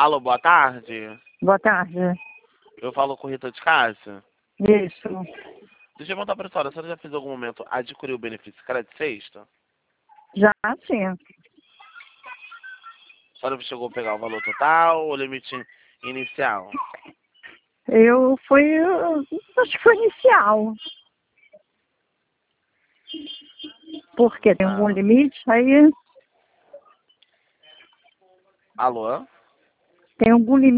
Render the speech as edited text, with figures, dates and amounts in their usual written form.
Alô, boa tarde. Boa tarde. Eu falo com Rita de Cássia. Isso. Deixa eu perguntar pra senhora, a senhora já fez em algum momento adquirir o benefício crédito sexta? Já sim. A senhora chegou a pegar o valor total ou limite inicial? Eu fui. Acho que foi inicial. Porque tem algum limite aí? Alô? Tem algum limite?